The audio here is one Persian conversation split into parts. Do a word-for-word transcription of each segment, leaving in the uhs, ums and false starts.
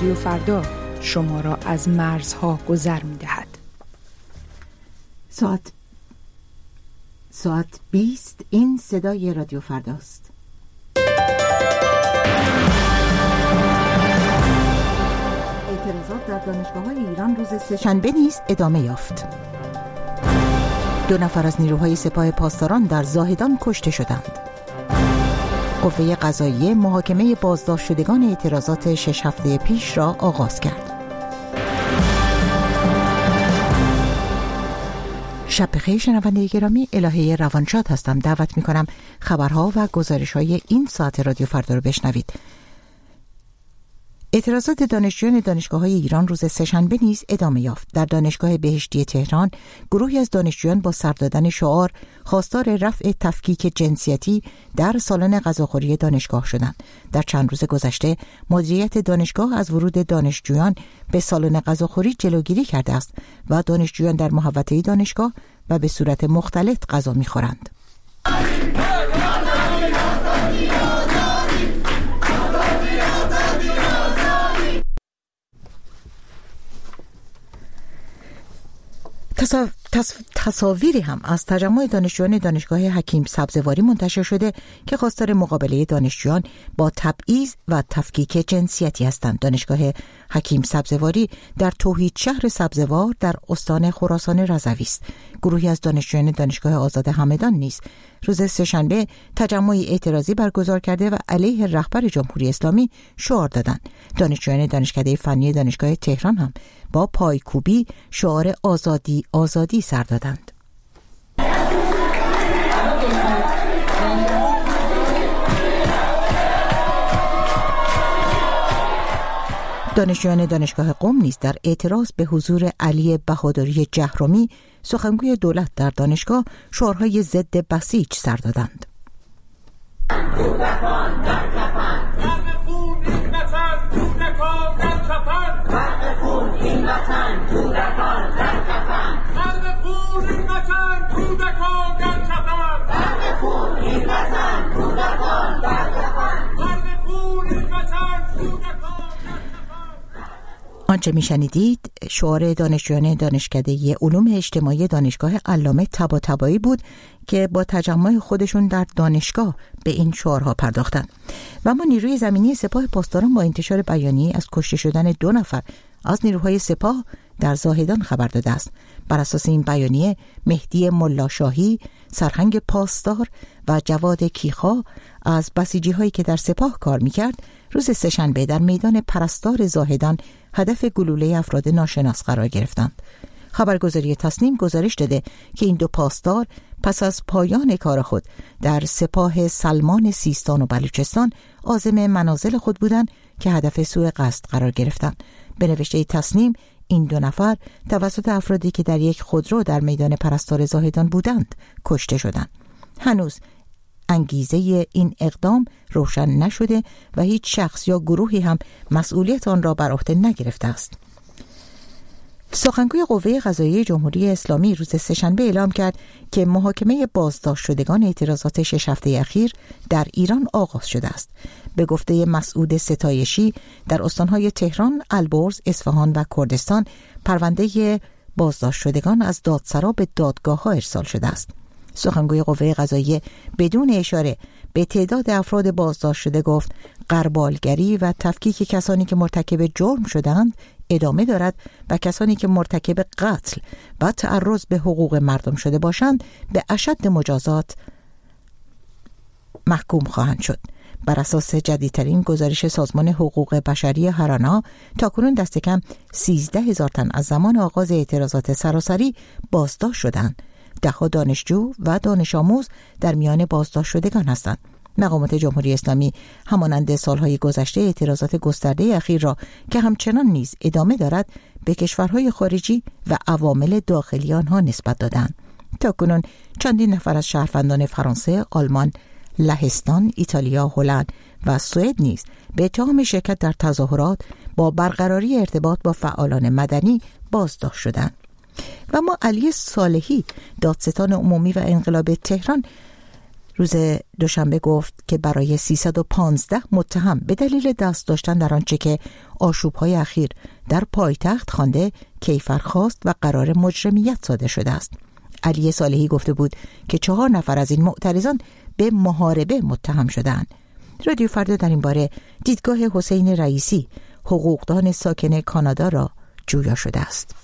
رادیو فردا شما را از مرزها گذر می دهد. ساعت ساعت بیست. این صدای رادیو فرداست. اعتراضات در دانشگاه‌های ایران روز سه‌شنبه نیز ادامه یافت. دو نفر از نیروهای سپاه پاسداران در زاهدان کشته شدند. قوه قضاییه محاکمه بازداشت شدگان اعتراضات شش هفته پیش را آغاز کرد. شب بخیر شنونده گرامی، الهه روانشاد هستم. دعوت می کنم خبرها و گزارش های این ساعت رادیو فردا رو بشنوید. اعتراضات دانشجویان دانشگاه‌های ایران روز سه‌شنبه نیز ادامه یافت. در دانشگاه بهشتی تهران گروهی از دانشجویان با سر دادن شعار خواستار رفع تفکیک جنسیتی در سالن غذاخوری دانشگاه شدند. در چند روز گذشته مدیریت دانشگاه از ورود دانشجویان به سالن غذاخوری جلوگیری کرده است و دانشجویان در محوطه دانشگاه و به صورت مختلط غذا می‌خورند. تصاو... تص... تصاویری هم از تجمع دانشجویان دانشگاه حکیم سبزواری منتشر شده که خواستار مقابله دانشجویان با تبعیض و تفکیک جنسیتی هستند. دانشگاه حکیم سبزواری در توحید شهر سبزوار در استان خراسان رضوی است. گروهی از دانشجویان دانشگاه آزاد همدان نیز روز سه‌شنبه تجمعی اعتراضی برگزار کرده و علیه رهبر جمهوری اسلامی شعار دادند. دانشجویان دانشکده فنی دانشگاه تهران هم با پایکوبی شعار آزادی آزادی سر دادند. دانشجویان دانشگاه قم نیز در اعتراض به حضور علی بهادری جهرمی سخنگوی دولت در دانشگاه شعارهای ضد بسیج سر دادند. کودکان در کفن، غرق خون این وطن، کودکان در کفن، غرق خون این وطن، کودکان در کفن، غرق خون این وطن، کودکان در کفن، غرق خون این وطن، کودکان در کفن، غرق خون این وطن، کودکان. آنچه میشنیدید شعار دانشجویان دانشکده علوم اجتماعی دانشگاه علامه طباطبایی بود که با تجمع خودشون در دانشگاه به این شعارها پرداختند. و اما نیروی زمینی سپاه پاسداران با انتشار بیانیه از کشته شدن دو نفر از نیروهای سپاه در زاهدان خبر داده است. بر اساس این بیانیه مهدی ملاشاهی، سرهنگ پاسدار و جواد کیخا از بسیجی هایی که در سپاه کار میکرد روز سه‌شنبه در میدان پرستار زاهدان هدف گلوله افراد ناشناس قرار گرفتند. خبرگزاری تصنیم گزارش داده که این دو پاسدار پس از پایان کار خود در سپاه سلمان سیستان و بلوچستان عازم منازل خود بودند که هدف سوء قصد قرار گرفتند. به نوشته تصنیم این دو نفر توسط افرادی که در یک خودرو در میدان پرستار زاهدان بودند کشته شدند. هنوز انگیزه این اقدام روشن نشده و هیچ شخص یا گروهی هم مسئولیت آن را بر عهده نگرفته است. سخنگوی قوه قضاییه جمهوری اسلامی روز سه‌شنبه اعلام کرد که محاکمه بازداشت شدگان اعتراضات شش هفته اخیر در ایران آغاز شده است. به گفته مسعود ستایشی در استانهای تهران، البرز، اصفهان و کردستان پرونده بازداشت شدگان از دادسرا به دادگاه‌ها ارسال شده است. سخنگوی قوه قضاییه بدون اشاره به تعداد افراد بازداشت شده گفت غربالگری و تفکیک کسانی که مرتکب جرم شدند ادامه دارد و کسانی که مرتکب قتل و تعرض به حقوق مردم شده باشند به اشد مجازات محکوم خواهند شد. بر اساس جدیدترین گزارش سازمان حقوق بشری هرانا تاکنون دست کم سیزده هزار تن از زمان آغاز اعتراضات سراسری بازداشت شدند. ده‌ها دانشجو و دانش آموز در میان بازداشت شدگان هستند. مقامات جمهوری اسلامی همانند سالهای گذشته اعتراضات گسترده اخیر را که همچنان نیز ادامه دارد به کشورهای خارجی و عوامل داخلی آنها نسبت دادند. تاکنون چندین نفر از شهروندان فرانسه، آلمان، لهستان، ایتالیا، هلند و سوئد نیز به اتهام شرکت در تظاهرات با برقراری ارتباط با فعالان مدنی بازداشت شدند. و ما علی صالحی، دادستان عمومی و انقلاب تهران، روز دوشنبه گفت که برای سیصد و پانزده متهم به دلیل دست داشتن در آنچه که آشوب‌های اخیر در پایتخت خوانده کیفرخواست و قرار مجرمیت صادر شده است. علی صالحی گفته بود که چهار نفر از این معترضان به محاربه متهم شدند. رادیو فردا در این باره دیدگاه حسین رئیسی، حقوقدان ساکن کانادا را جویا شده است.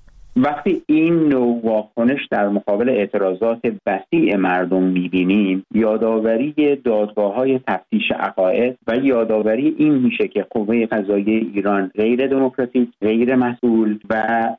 وقتی این نوع واکنش در مقابل اعتراضات وسیع مردم می‌بینیم، یادآوری دادگاه‌های تفتیش عقاید و یادآوری این میشه که قوه قضاییه ایران غیر دموکراتیک، غیر مسئول و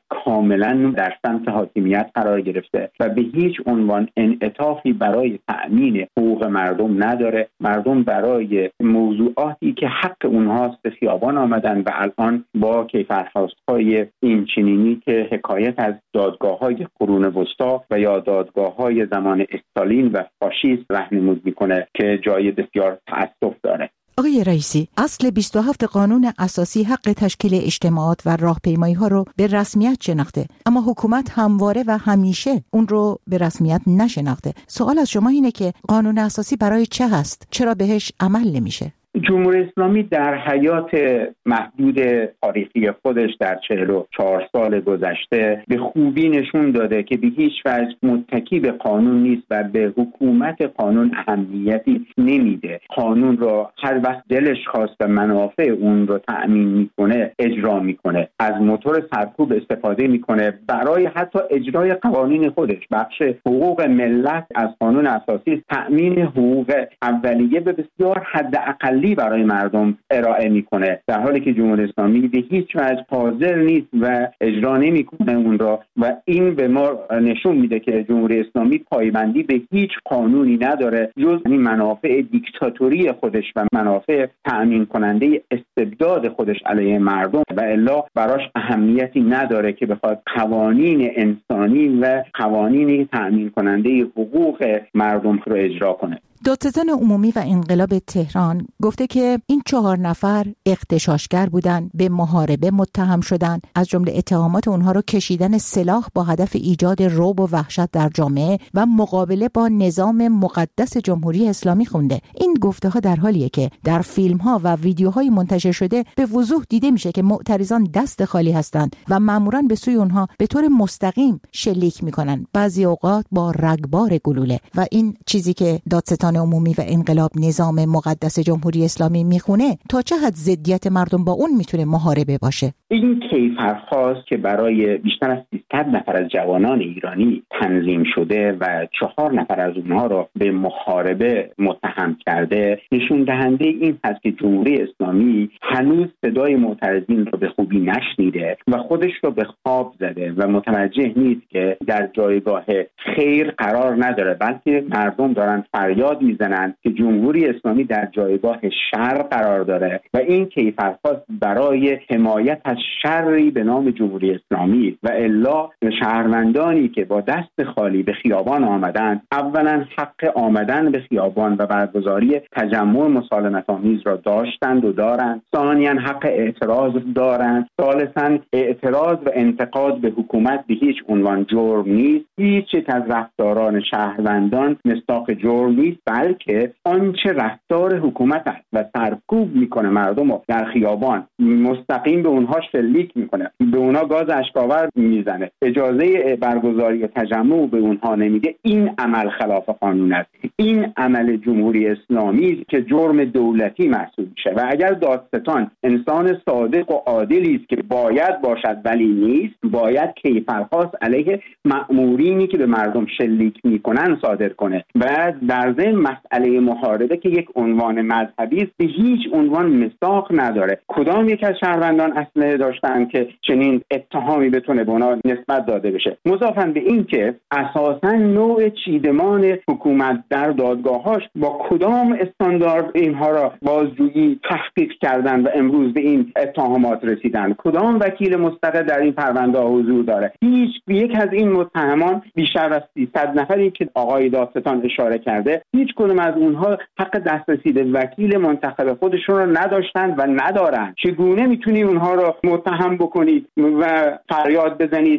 کاملا در سمت حاکمیت قرار گرفته و به هیچ عنوان انعطافی برای تأمین حقوق مردم نداره. مردم برای موضوعاتی که حق اونهاست به خیابان آمدن و الان با کیفرخواست‌های این چنینی که حکایت از دادگاه‌های قرون وسطی و یا دادگاه‌های زمان استالین و فاشیسم راهنمود می‌کنه که جای بسیار تأسف داره. آقای رئیسی، اصل بیست و هفت قانون اساسی حق تشکیل اجتماعات و راهپیمایی‌ها رو به رسمیت شناخته، اما حکومت همواره و همیشه اون رو به رسمیت نشناخته. سوال از شما اینه که قانون اساسی برای چه هست؟ چرا بهش عمل نمیشه؟ جمهوری اسلامی در حیات محدود تاریخی خودش در چهل و چهار سال گذشته به خوبی نشون داده که به هیچ وجه متکی به قانون نیست و به حکومت قانون اهمیتی نمیده. قانون را هر وقت دلش خواست و منافع اون رو تأمین میکنه اجرا میکنه، از موتور سرکوب استفاده میکنه برای حتی اجرای قوانین خودش. بخش حقوق ملت از قانون اساسی تأمین حقوق اولیه به بسیار حداقلی برای مردم ارائه میکنه، در حالی که جمهوری اسلامی به هیچ وجه حاضر نیست و اجرا نمیکنه اون را و این به ما نشون میده که جمهوری اسلامی پایبندی به هیچ قانونی نداره جز این منافع دیکتاتوری خودش و منافع تأمین کننده استبداد خودش علیه مردم و الا براش اهمیتی نداره که بخواد قوانین انسانی و قوانین تأمین کننده حقوق مردم رو اجرا کنه. دادستان عمومی و انقلاب تهران گفته که این چهار نفر اغتشاشگر بودن، به محاربه متهم شدن، از جمله اتهامات اونها رو کشیدن سلاح با هدف ایجاد رعب و وحشت در جامعه و مقابله با نظام مقدس جمهوری اسلامی خونده. این گفته ها در حالیه که در فیلم ها و ویدیوهای منتشر شده به وضوح دیده میشه که معترضان دست خالی هستند و ماموران به سوی اونها به طور مستقیم شلیک میکنن، بعضی اوقات با رگبار گلوله. و این چیزی که دادستان عمومی و انقلاب نظام مقدس جمهوری اسلامی میخونه تا چه حد ضدیت مردم با اون میتونه محاربه باشه؟ این کیفرخواست که برای بیشتر از سیصد نفر از جوانان ایرانی تنظیم شده و چهار نفر از اونها را به محاربه متهم کرده نشون دهنده این هست که جمهوری اسلامی هنوز صدای معترضین را به خوبی نشنیده و خودش را به خواب زده و متوجه نیست که در جایگاه خیر قرار نداره، بلکه مردم دارن فریاد میزنند که جمهوری اسلامی در جایگاه شر قرار داره و این کیفرخواست برای حمایت از شری به نام جمهوری اسلامی و الا شهروندانی که با دست خالی به خیابان آمدند اولا حق آمدن به خیابان و برگزاری تجمع مسالمت‌آمیز را داشتند و دارند، ثانیاً حق اعتراض دارند، ثالثاً اعتراض و انتقاد به حکومت به هیچ عنوان جرم نیست. هیچ یک از رفتاران شهروندان مصداق جرم نیست، بلکه آنچه رفتار حکومت است و سرکوب میکنه مردم رو در خیابان، مستقیم به اونها شلیک میکنه، به اونها گاز اشک‌آور میزنه، اجازه برگزاری تجمع به اونها نمیده، این عمل خلاف قانون است. این عمل جمهوری اسلامی که جرم دولتی محسوب میشه و اگر دادستان انسان صادق و عادلی است که باید باشد ولی نیست، باید کیفرخواست علیه مأمورینی که به مردم شلیک میکنن صادر کنه و در ضمن مسئله محاربه که یک عنوان مذهبی است به هیچ عنوان مصداق نداره. کدام یک از شهروندان اسلحه داشتن که چنین اتهامی بتونه به اونا نسبت داده بشه؟ مضافاً به این که اساساً نوع چیدمان حکومت در دادگاهاش با کدام استاندارد اینها را بازجویی تحقیق کردن و امروز به این اتهامات رسیدن؟ کدام وکیل مستقل در این پرونده حضور داره؟ هیچ یک از این متهمان بیشتر از سیصد نفری که آقای دادستان اشاره کرده هیچ کدوم از اونها حق دسترسی به وکیل منتخب خودشون رو نداشتن و ندارن. چگونه میتونی اونها رو متهم بکنید و فریاد بزنید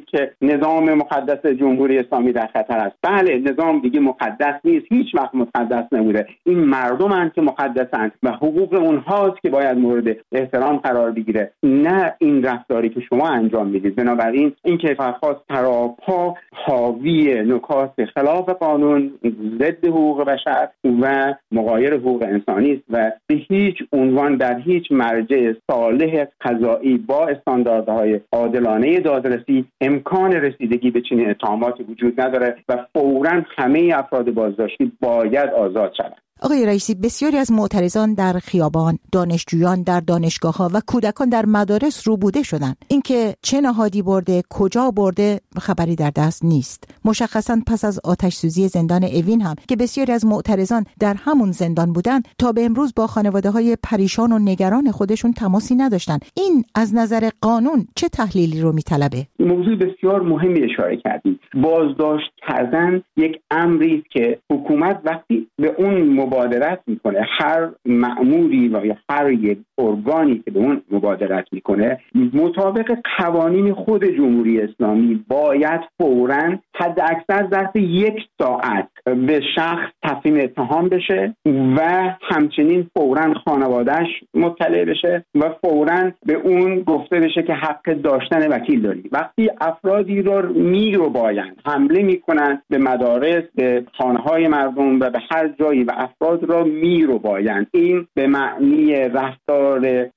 که نظام مقدس جمهوری اسلامی در خطر است. بله، نظام دیگه مقدس نیست، هیچ وقت مقدس نبوده. این مردمند که مقدسند و حقوق اونهاست که باید مورد احترام قرار بگیره، نه این رفتاری که شما انجام میدید. بنابراین این کیفرخواست تراپا حاوی نکات خلاف قانون، ضد حقوق بشر و مغایر حقوق انسانی است و به هیچ عنوان در هیچ مرجع صالح قضایی با استانداردهای عادلانه دادرسی امکان رسیدگی به چنین اتهاماتی وجود نداره و فوراً همه افراد بازداشتی باید آزاد شوند. آقای رئیسی، بسیاری از معترضان در خیابان، دانشجویان در دانشگاه‌ها و کودکان در مدارس روبوده شدند. اینکه چه نهادی برده، کجا برده، خبری در دست نیست. مشخصاً پس از آتش سوزی زندان اوین هم که بسیاری از معترضان در همون زندان بودند، تا به امروز با خانواده‌های پریشان و نگران خودشون تماسی نداشتند. این از نظر قانون چه تحلیلی رو میطلبه؟ موضوع بسیار مهمی اشاره کردید. بازداشت کردن یک امری است که حکومت وقتی به اون مبادرت میکنه، هر مأموری و یا هر یک ارگانی که به اون مبادرت میکنه، مطابق قوانین خود جمهوری اسلامی باید فوراً حد اکثر ظرف یک ساعت به شخص تسلیم اتهام بشه و همچنین فوراً خانواده‌اش مطلع بشه و فوراً به اون گفته بشه که حق داشتن وکیل داری. وقتی افرادی رو میروبایند، حمله میکنند به مدارس، به خانه‌های مردم و به هر جایی و افراد را میروبایند، این به معنی رفتار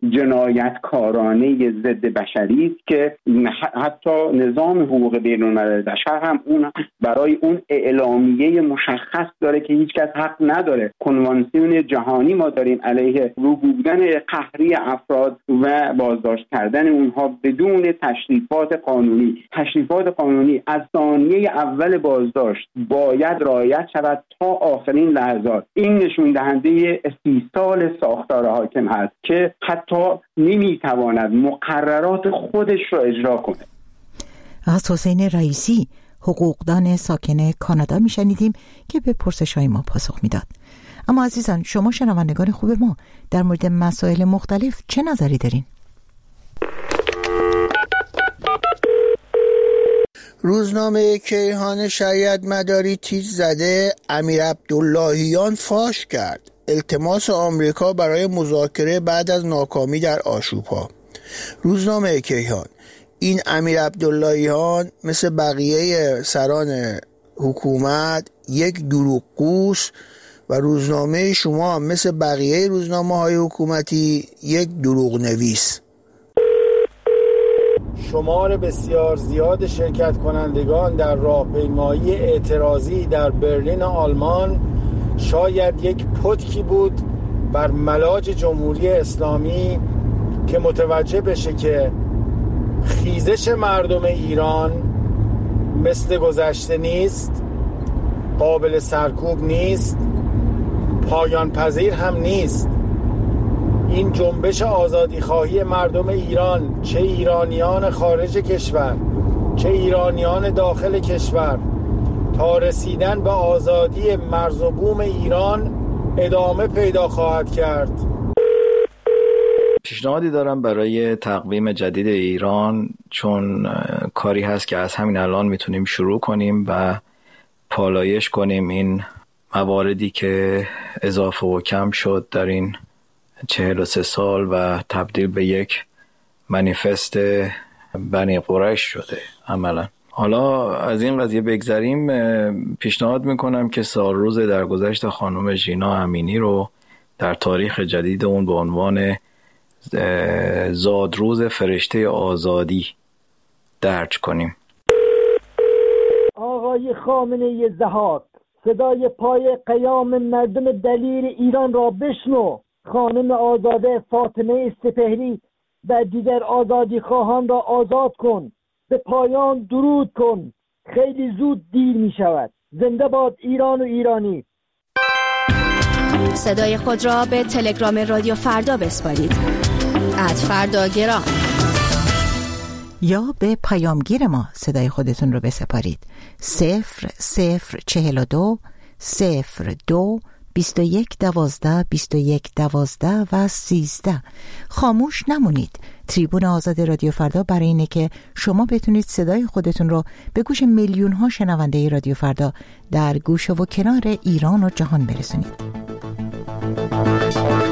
جنایتکارانه ضد بشری است که حتی نظام حقوق بین‌الملل بشر هم اون برای اون اعلامیه مشخص داره که هیچ کس حق نداره. کنوانسیون جهانی ما داریم علیه روبودن قهری افراد و بازداشت کردن اونها بدون تشریفات قانونی. تشریفات قانونی از ثانیه اول بازداشت باید رعایت شود تا آخرین لحظات. این نشون دهنده استیصال ساختار حاکم هست که حتی نمیتواند مقررات خودش را اجرا کنه. از حسین رئیسی، حقوقدان ساکن کانادا میشنیدیم که به پرسش‌های ما پاسخ میداد. اما عزیزان، شما شنوندگان خوب ما در مورد مسائل مختلف چه نظری دارین؟ روزنامه کیهان شریعت مداری تیتر زده امیر عبداللهیان فاش کرد التماس آمریکا برای مذاکره بعد از ناکامی در آشوب‌ها. روزنامه کیهان: این امیر عبداللهیان مثل بقیه سران حکومت یک دروغگوست و روزنامه شما مثل بقیه روزنامه‌های حکومتی یک دروغ نویس. شمار بسیار زیاد شرکت کنندگان در راهپیمایی اعتراضی در برلین آلمان شاید یک پتکی بود بر ملاج جمهوری اسلامی که متوجه بشه که خیزش مردم ایران مثل گذشته نیست، قابل سرکوب نیست، پایان پذیر هم نیست. این جنبش آزادی خواهی مردم ایران، چه ایرانیان خارج کشور چه ایرانیان داخل کشور، تا رسیدن به آزادی مرز و بوم ایران ادامه پیدا خواهد کرد. پیشنهادی دارم برای تقویم جدید ایران، چون کاری هست که از همین الان میتونیم شروع کنیم و پالایش کنیم این مواردی که اضافه و کم شد در این چهل و سه سال و تبدیل به یک منیفست بنی قریش شده عملا. حالا از این قضیه بگذریم، پیشنهاد میکنم که سال روز درگذشت خانم ژینا امینی رو در تاریخ جدید اون به عنوان زادروز فرشته آزادی درج کنیم. آقای خامنه‌ای ضحاک، صدای پای قیام مردم دلیر ایران را بشنو. خانم آزاده فاطمه سپهری و دیگر آزادی خواهان را آزاد کن. به پایان درود کن. خیلی زود دیر می شود. زنده باد ایران و ایرانی. صدای خود را به تلگرام رادیو فردا بسپارید. ات فردا گرام. یا به پیامگیر ما صدای خودتون رو بسپارید. صفر صفر چهل و دو صفر دو بیست و یک دوازده بیست و یک دوازده و سیزده. خاموش نمونید. تریبون آزاد رادیو فردا برای اینه که شما بتونید صدای خودتون رو به گوش میلیون ها شنونده رادیو فردا در گوشه و کنار ایران و جهان برسونید.